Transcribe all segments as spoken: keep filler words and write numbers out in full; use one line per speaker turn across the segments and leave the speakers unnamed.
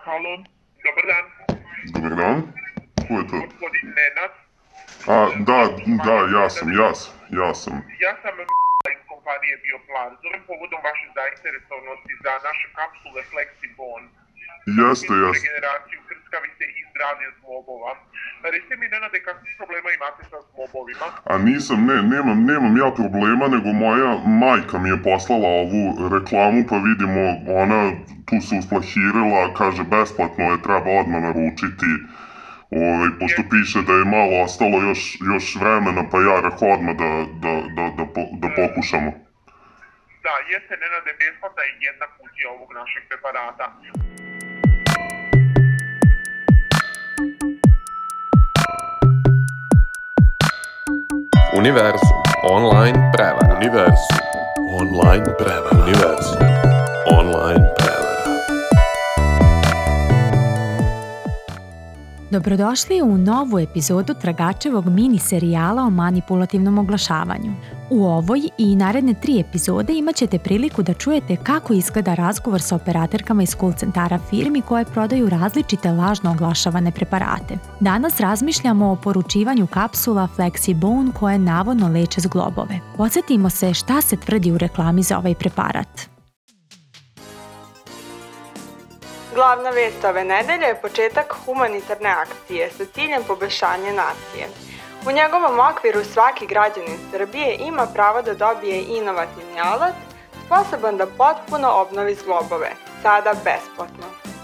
Halo, dobar dan.
Dobar dan, ko je to?
Gospodin Nenad.
A, da, da, ja sam, ja sam, ja sam.
Ja sam iz kompanije Bioplan. Zovem povodom vaše zainteresovanosti za naše kapsule Flexibone.
Jeste, jeste.
Regeneraciju krskavice i zdravlje zglobova. Recite mi, Nenade, kakvih problema imate sa zglobovima?
A nisam, ne, nemam, nemam ja problema, nego moja majka mi je poslala ovu reklamu, pa vidimo, ona tu se usplahirila, kaže besplatno je, treba odmah naručiti, ovaj, pošto piše da je malo ostalo još, još vremena, pa ja rekao odmah da, da, da, da, po- da pokušamo.
Da, jeste, Nenade, besplatna je jedna kutija ovog našeg preparata.
Univerzum online prevara. Univerzum online prevara. Univerzum online prevara.
Dobrodošli u novu epizodu tragačevog mini serijala o manipulativnom oglašavanju. U ovoj i naredne tri epizode imat ćete priliku da čujete kako izgleda razgovor sa operaterkama iz call centara firmi koje prodaju različite lažno oglašavane preparate. Danas razmišljamo o poručivanju kapsula Flexibone koje navodno leče zglobove. Podsjetimo se šta se tvrdi u reklami za ovaj preparat.
Glavna vest ove nedelje je početak humanitarne akcije sa ciljem poboljšanja nacije. U njegovom okviru svaki građanin Srbije ima pravo da dobije inovativni alat sposoban da potpuno obnovi zglobove, sada besplatno.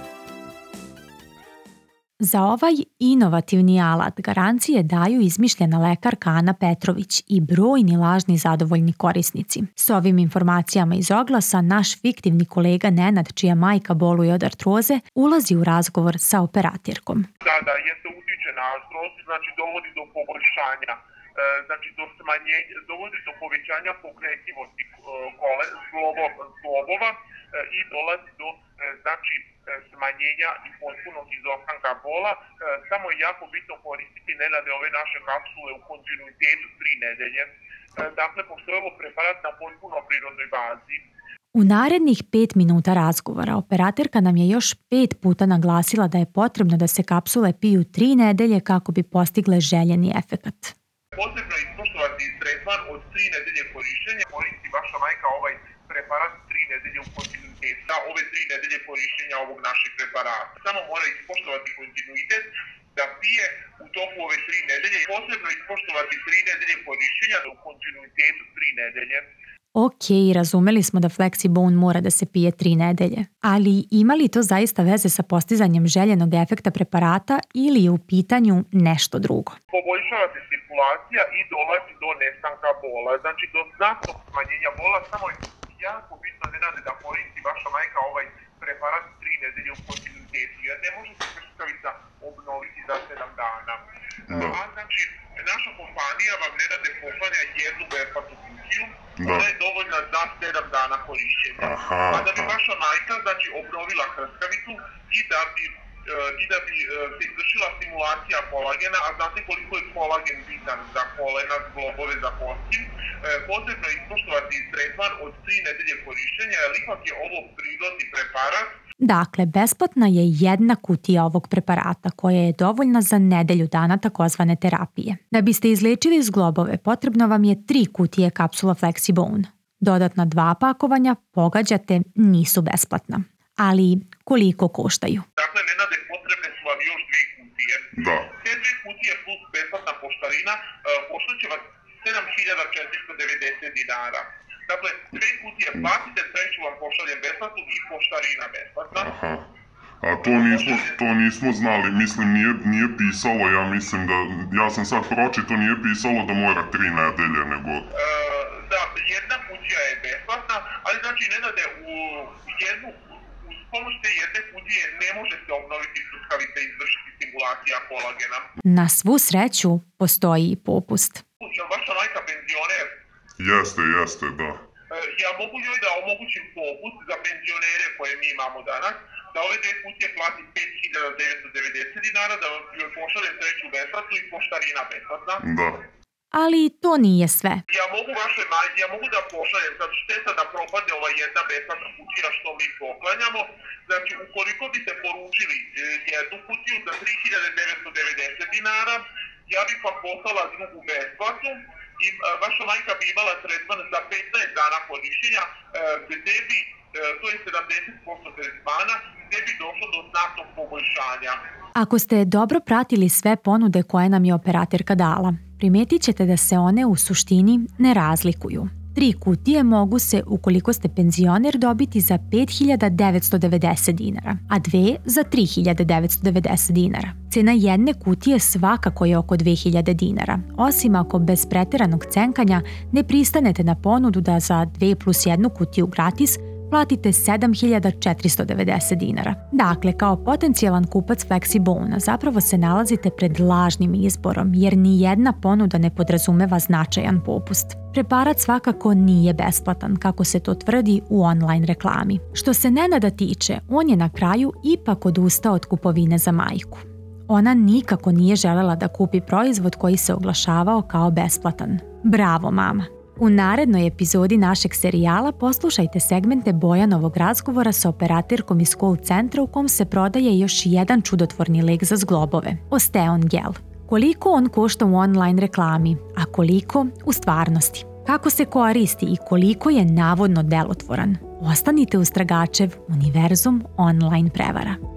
Za ovaj inovativni alat garancije daju izmišljena lekarka Ana Petrović i brojni lažni zadovoljni korisnici. S ovim informacijama iz oglasa naš fiktivni kolega Nenad, čija majka boluje od artroze, ulazi u razgovor sa operatirkom.
Da, da, jeste utiče na artrozu, znači dovodi do poboljšanja, e, znači do smanjenja, dovodi do povećanja pokretljivosti e, kole, zglobo, zglobova e, i dolazi do, e, znači, smanjenja i potpunog izostanka bola. E, samo je jako bitno koristiti, Nenade, ove naše kapsule u kontinuitetu tri nedelje. E, dakle, pošto je ovo preparat na potpuno prirodnoj bazi.
U narednih pet minuta razgovora operaterka nam je još pet puta naglasila da je potrebno da se kapsule piju tri nedelje kako bi postigle željeni efekat.
Potrebno je ispoštovati tretman od tri nedelje korišćenja. Koristi vaša majka ovaj preparat tri nedelje u kontinuitetu. Da, ove tri nedelje korišćenja ovog našeg preparata. Samo mora ispoštovati kontinuitet da pije u toku ove tri nedelje. Potrebno je ispoštovati tri nedelje korišćenja u kontinuitetu tri nedelje.
Ok, razumeli smo da Flexibone mora da se pije tri nedelje, ali ima li to zaista veze sa postizanjem željenog efekta preparata ili je u pitanju nešto drugo?
Poboljšava se cirkulacija i dolazi do nestanka bola, znači do znatnog smanjenja bola, samo je jako bitno, Nenade, da koristi vaša majka ovaj preparat tri nedelje u kontinuitetu, jer ne može se krskavica obnoviti za sedam dana.
Da.
A znači, naša kompanija vam, Nenade, pošalja jednu besplatnu kutiju,
Da.
ona je dovoljna za sedam dana korišćenja.
Aha,
A da bi
aha.
vaša majka, znači, obnovila krskavicu i da bi i da bi se izvršila stimulacija kolagena, a znate koliko je kolagen bitan za kolena, zglobove, za kosti, potrebno je ispoštovati tretman od tri nedelje korišćenja, jer ipak je ovo prirodni preparat.
Dakle, besplatna je jedna kutija ovog preparata koja je dovoljna za nedelju dana takozvane terapije. Da biste izlečili zglobove, potrebno vam je tri kutije kapsula Flexibone. Dodatna dva pakovanja, pogađate, nisu besplatna. Ali koliko koštaju?
Dakle, Nenade, potrebne su vam još dve kutije.
Da.
Te dve kutije plus besplatna poštarina koštat će vas sedam hiljada četiristo devedeset dinara. Dakle, dve kutije platite, treću vam pošaljem besplatnu i poštarina besplatna.
Aha. A to nismo, to nismo znali, mislim nije, nije pisalo, ja mislim da, ja sam sad pročito, nije pisalo da mora tri nedelje, nego...
E, da, jedna kutija je besplatna, ali znači, Nenade, u jednu, uz pomoć te jedne kutije ne može se obnoviti krskavica i izvršiti stimulacija kolagena.
Na svu sreću postoji i popust.
Je vaša majka penzioner?
Jeste, jeste, da.
Ja mogu joj da omogućim popust za penzionere koje mi imamo danas, da ove dve kutije plati pet hiljada devetsto devedeset dinara, da joj pošaljem treću besplatnu i poštarina besplatna.
Da.
Ali to nije sve.
Ja mogu vaše majke, ja mogu da pošaljem, znači šteta da propadne ova jedna besplatna kutija što mi poklanjamo. Znači, ukoliko biste poručili jednu kutiju za tri hiljade devetsto devedeset dinara, ja bih vam poslala drugu besplatnu i vaša majka bi imala tretman za petnaest dana korišćenja, gde bi, to je sedamdeset posto tretmana, gde bi došlo do znatnog poboljšanja.
Ako ste dobro pratili sve ponude koje nam je operaterka dala, primetit ćete da se one u suštini ne razlikuju. Tri kutije mogu se, ukoliko ste penzioner, dobiti za pet hiljada devetsto devedeset dinara, a dve za tri hiljade devetsto devedeset dinara. Cena jedne kutije svakako je oko dve hiljade dinara, osim ako bez preteranog cenkanja ne pristanete na ponudu da za dve plus jednu kutiju gratis platite sedam hiljada četiristo devedeset dinara. Dakle, kao potencijalan kupac Flexibona zapravo se nalazite pred lažnim izborom, jer ni jedna ponuda ne podrazumeva značajan popust. Preparat svakako nije besplatan, kako se to tvrdi u online reklami. Što se Nenada tiče, on je na kraju ipak odustao od kupovine za majku. Ona nikako nije želela da kupi proizvod koji se oglašavao kao besplatan. Bravo, mama! U narednoj epizodi našeg serijala poslušajte segmente Bojanovog razgovora sa operaterkom iz call centra u kom se prodaje još jedan čudotvorni lek za zglobove, Osteon Gel. Koliko on košta u online reklami, a koliko u stvarnosti? Kako se koristi i koliko je navodno delotvoran? Ostanite uz Tragačev univerzum online prevara.